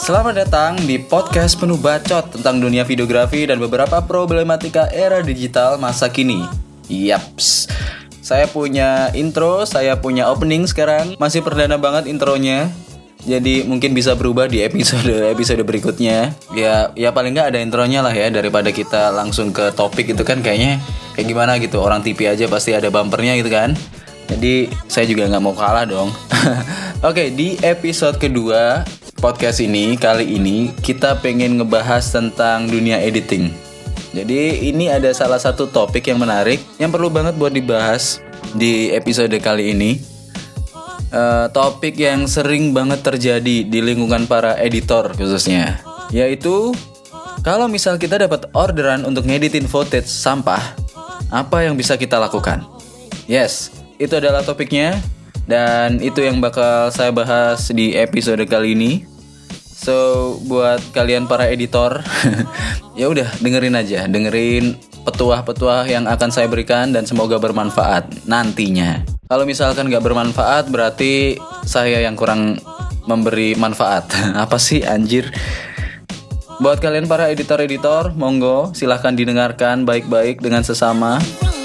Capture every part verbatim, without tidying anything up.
Selamat datang di podcast penuh bacot tentang dunia videografi dan beberapa problematika era digital masa kini. Yaps, saya punya intro, saya punya opening sekarang. Masih perdana banget intronya, jadi mungkin bisa berubah di episode-episode berikutnya. Ya, ya paling nggak ada intronya lah ya, daripada kita langsung ke topik itu kan kayaknya kayak gimana gitu. Orang T V aja pasti ada bumpernya gitu kan. Jadi saya juga nggak mau kalah dong. Oke, di episode kedua podcast ini, kali ini kita pengen ngebahas tentang dunia editing. Jadi ini ada salah satu topik yang menarik yang perlu banget buat dibahas di episode kali ini. uh, Topik yang sering banget terjadi di lingkungan para editor khususnya, yaitu kalau misal kita dapat orderan untuk ngeditin footage sampah, apa yang bisa kita lakukan? Yes, itu adalah topiknya, dan itu yang bakal saya bahas di episode kali ini. So, buat kalian para editor, ya udah dengerin aja, dengerin petuah-petuah yang akan saya berikan dan semoga bermanfaat nantinya. Kalau misalkan nggak bermanfaat, berarti saya yang kurang memberi manfaat. Apa sih anjir? Buat kalian para editor-editor, monggo silahkan didengarkan baik-baik dengan sesama.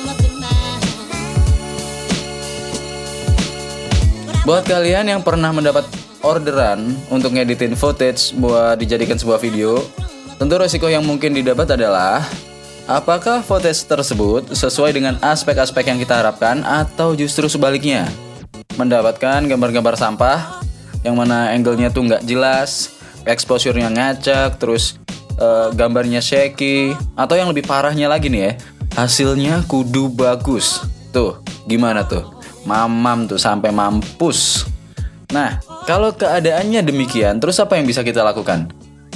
Buat kalian yang pernah mendapat orderan untuk ngeditin footage buat dijadikan sebuah video, tentu resiko yang mungkin didapat adalah apakah footage tersebut sesuai dengan aspek-aspek yang kita harapkan atau justru sebaliknya, mendapatkan gambar-gambar sampah yang mana angle-nya tuh nggak jelas, exposure-nya ngacak, terus uh, gambarnya shaky, atau yang lebih parahnya lagi nih ya, hasilnya kudu bagus. Tuh, gimana tuh? Mamam tuh sampai mampus. Nah, kalau keadaannya demikian, terus apa yang bisa kita lakukan?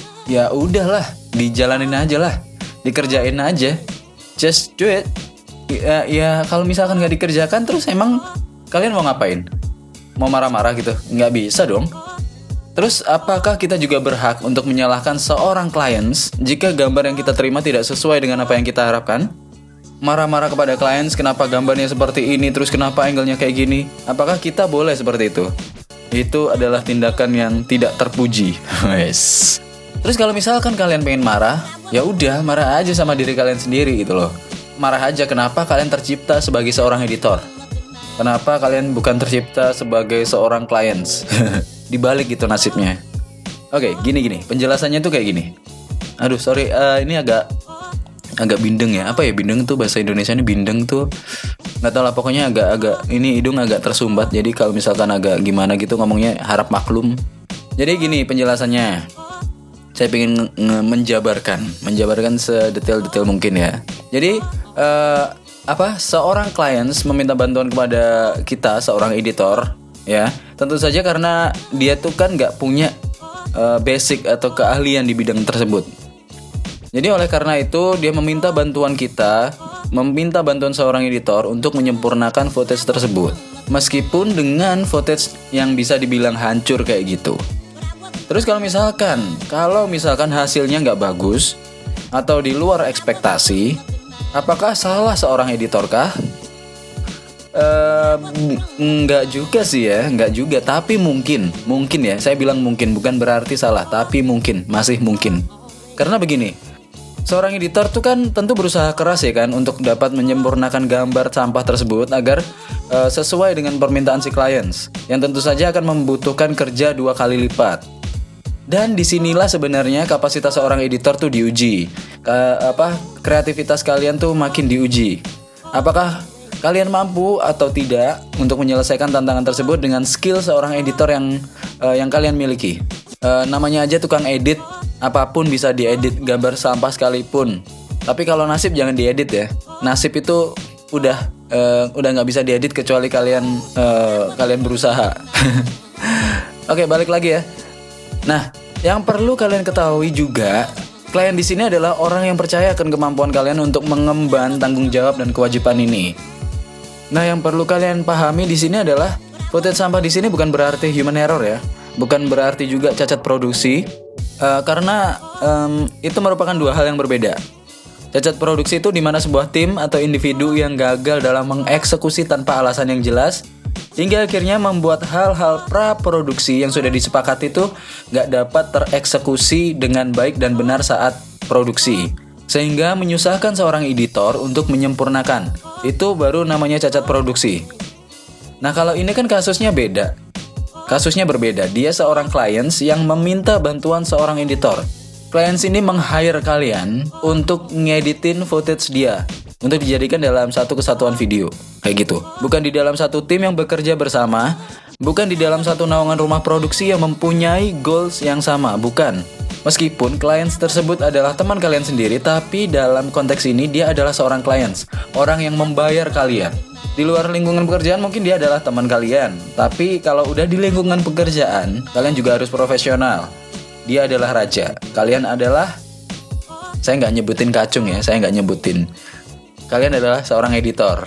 Ya udahlah, dijalanin aja lah, dikerjain aja, just do it. Ya, ya kalau misalkan nggak dikerjakan, terus emang kalian mau ngapain? Mau marah-marah gitu? Nggak bisa dong. Terus apakah kita juga berhak untuk menyalahkan seorang clients jika gambar yang kita terima tidak sesuai dengan apa yang kita harapkan? Marah-marah kepada clients, kenapa gambarnya seperti ini, terus kenapa angle-nya kayak gini? Apakah kita boleh seperti itu? Itu adalah tindakan yang tidak terpuji. Yes. Terus kalau misalkan kalian pengen marah, ya udah marah aja sama diri kalian sendiri gitu loh. Marah aja kenapa kalian tercipta sebagai seorang editor. Kenapa kalian bukan tercipta sebagai seorang clients. Dibalik gitu nasibnya. Oke, gini-gini. Penjelasannya tuh kayak gini. Aduh, sorry, uh, ini agak agak bindeng ya. Apa ya bindeng tuh, bahasa Indonesia ini bindeng tuh nggak tahu lah, pokoknya agak-agak ini hidung agak tersumbat. Jadi kalau misalkan agak gimana gitu ngomongnya, harap maklum. Jadi gini penjelasannya, saya pengen nge- menjabarkan menjabarkan sedetail-detail mungkin ya. Jadi uh, apa seorang clients meminta bantuan kepada kita, seorang editor ya, tentu saja karena dia tuh kan nggak punya uh, basic atau keahlian di bidang tersebut. Jadi oleh karena itu dia meminta bantuan kita, meminta bantuan seorang editor untuk menyempurnakan footage tersebut, meskipun dengan footage yang bisa dibilang hancur kayak gitu. Terus kalau misalkan, kalau misalkan hasilnya nggak bagus atau di luar ekspektasi, apakah salah seorang editor kah? Ehm, nggak juga sih ya, nggak juga. Tapi mungkin, mungkin ya. Saya bilang mungkin, bukan berarti salah, tapi mungkin, masih mungkin. Karena begini. Seorang editor tuh kan tentu berusaha keras ya kan untuk dapat menyempurnakan gambar sampah tersebut agar uh, sesuai dengan permintaan si clients, yang tentu saja akan membutuhkan kerja dua kali lipat. Dan disinilah sebenarnya kapasitas seorang editor tuh diuji. Ke, apa kreativitas kalian tuh makin diuji. Apakah kalian mampu atau tidak untuk menyelesaikan tantangan tersebut dengan skill seorang editor yang uh, yang kalian miliki. Uh, namanya aja tukang edit. Apapun bisa diedit, gambar sampah sekalipun. Tapi kalau nasib jangan diedit ya. Nasib itu udah uh, udah nggak bisa diedit kecuali kalian uh, kalian berusaha. Oke, balik lagi ya. Nah, yang perlu kalian ketahui juga, klien di sini adalah orang yang percaya akan kemampuan kalian untuk mengemban tanggung jawab dan kewajiban ini. Nah, yang perlu kalian pahami di sini adalah footage sampah di sini bukan berarti human error ya. Bukan berarti juga cacat produksi. Uh, karena um, itu merupakan dua hal yang berbeda. Cacat produksi itu dimana sebuah tim atau individu yang gagal dalam mengeksekusi tanpa alasan yang jelas hingga akhirnya membuat hal-hal pra-produksi yang sudah disepakati itu nggak dapat tereksekusi dengan baik dan benar saat produksi, sehingga menyusahkan seorang editor untuk menyempurnakan. Itu baru namanya cacat produksi. Nah, kalau ini kan kasusnya beda. Kasusnya berbeda. Dia seorang clients yang meminta bantuan seorang editor. Clients ini meng-hire kalian untuk ngeditin footage dia untuk dijadikan dalam satu kesatuan video. Kayak gitu. Bukan di dalam satu tim yang bekerja bersama, bukan di dalam satu naungan rumah produksi yang mempunyai goals yang sama, bukan. Meskipun clients tersebut adalah teman kalian sendiri, tapi dalam konteks ini dia adalah seorang clients, orang yang membayar kalian. Di luar lingkungan pekerjaan mungkin dia adalah teman kalian, tapi kalau udah di lingkungan pekerjaan, kalian juga harus profesional. Dia adalah raja, kalian adalah, saya nggak nyebutin kacung ya, saya nggak nyebutin. Kalian adalah seorang editor.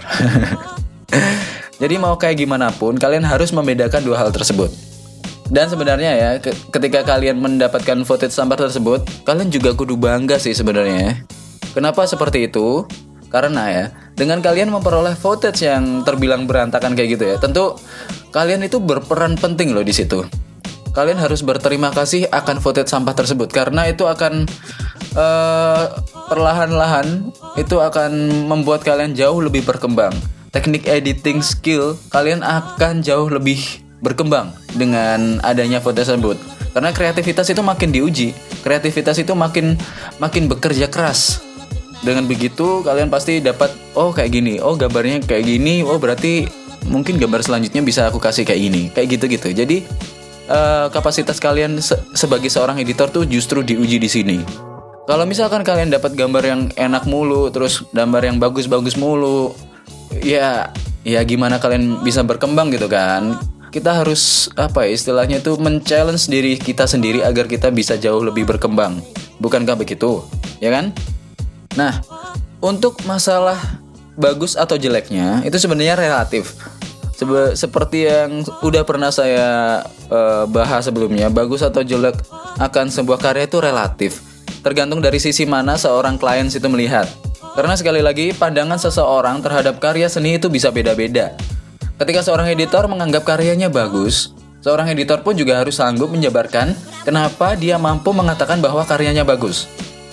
Jadi mau kayak gimana pun, kalian harus membedakan dua hal tersebut. Dan sebenarnya ya, ke- ketika kalian mendapatkan footage sampah tersebut, kalian juga kudu bangga sih sebenarnya. Kenapa seperti itu? Karena ya, dengan kalian memperoleh footage yang terbilang berantakan kayak gitu ya, tentu kalian itu berperan penting loh di situ. Kalian harus berterima kasih akan footage sampah tersebut, karena itu akan uh, perlahan-lahan itu akan membuat kalian jauh lebih berkembang. Teknik editing skill kalian akan jauh lebih berkembang dengan adanya footage tersebut. Karena kreativitas itu makin diuji, kreativitas itu makin makin bekerja keras. Dengan begitu kalian pasti dapat, oh kayak gini, oh gambarnya kayak gini, oh berarti mungkin gambar selanjutnya bisa aku kasih kayak gini, kayak gitu-gitu. Jadi uh, kapasitas kalian se- sebagai seorang editor tuh justru diuji di sini. Kalau misalkan kalian dapat gambar yang enak mulu, terus gambar yang bagus-bagus mulu, ya, ya gimana kalian bisa berkembang gitu kan? Kita harus apa ya istilahnya itu men-challenge diri kita sendiri agar kita bisa jauh lebih berkembang. Bukankah begitu? Ya kan? Nah, untuk masalah bagus atau jeleknya itu sebenarnya relatif. Sebe- seperti yang udah pernah saya uh, bahas sebelumnya, bagus atau jelek akan sebuah karya itu relatif. Tergantung dari sisi mana seorang klien itu melihat. Karena sekali lagi, pandangan seseorang terhadap karya seni itu bisa beda-beda. Ketika seorang editor menganggap karyanya bagus, seorang editor pun juga harus sanggup menjabarkan kenapa dia mampu mengatakan bahwa karyanya bagus.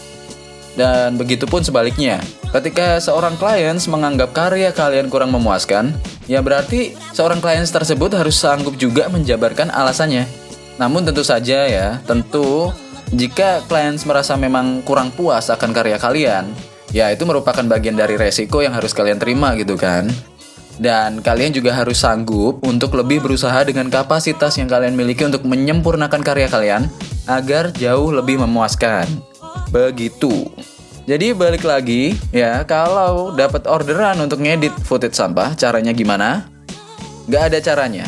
Dan begitu pun sebaliknya, ketika seorang klien menganggap karya kalian kurang memuaskan, ya berarti seorang klien tersebut harus sanggup juga menjabarkan alasannya. Namun tentu saja ya, tentu jika klien merasa memang kurang puas akan karya kalian, ya itu merupakan bagian dari resiko yang harus kalian terima gitu kan. Dan kalian juga harus sanggup untuk lebih berusaha dengan kapasitas yang kalian miliki untuk menyempurnakan karya kalian agar jauh lebih memuaskan. Begitu. Jadi balik lagi ya, kalau dapat orderan untuk ngedit footage sampah, caranya gimana? Gak ada caranya.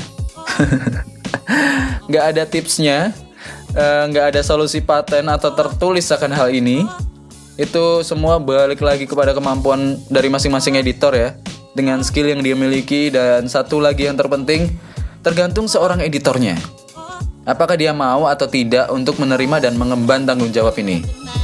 Gak ada tipsnya. Uh, gak ada solusi paten atau tertulis akan hal ini. Itu semua balik lagi kepada kemampuan dari masing-masing editor ya, dengan skill yang dia miliki. Dan satu lagi yang terpenting, tergantung seorang editornya, apakah dia mau atau tidak untuk menerima dan mengemban tanggung jawab ini.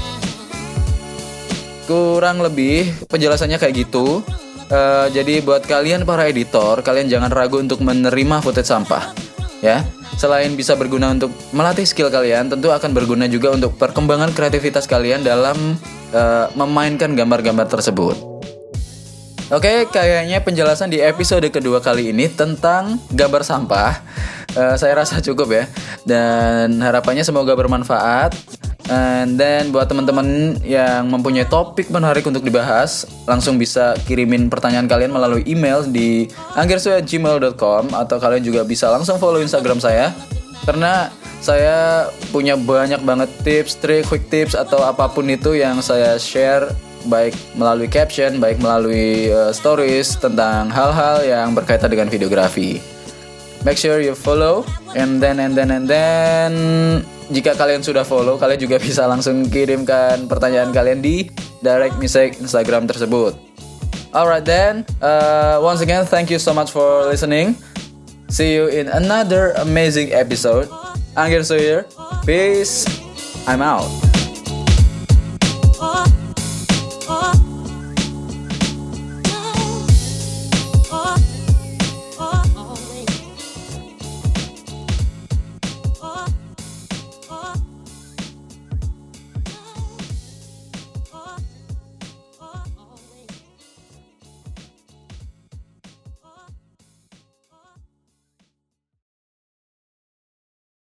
Kurang lebih penjelasannya kayak gitu. uh, Jadi buat kalian para editor, kalian jangan ragu untuk menerima footage sampah ya. Selain bisa berguna untuk melatih skill kalian, tentu akan berguna juga untuk perkembangan kreativitas kalian dalam uh, memainkan gambar-gambar tersebut. Oke, kayaknya penjelasan di episode kedua kali ini tentang gambar sampah uh, saya rasa cukup ya. Dan harapannya semoga bermanfaat. And then buat teman-teman yang mempunyai topik menarik untuk dibahas, langsung bisa kirimin pertanyaan kalian melalui email di anggersu at gmail dot com, atau kalian juga bisa langsung follow Instagram saya, karena saya punya banyak banget tips, trik, quick tips atau apapun itu yang saya share, baik melalui caption, baik melalui uh, stories tentang hal-hal yang berkaitan dengan videografi. Make sure you follow, and then and then and then jika kalian sudah follow, kalian juga bisa langsung kirimkan pertanyaan kalian di direct message Instagram tersebut. Alright then, uh, once again thank you so much for listening. See you in another amazing episode. Angger Sawyer, peace. I'm out.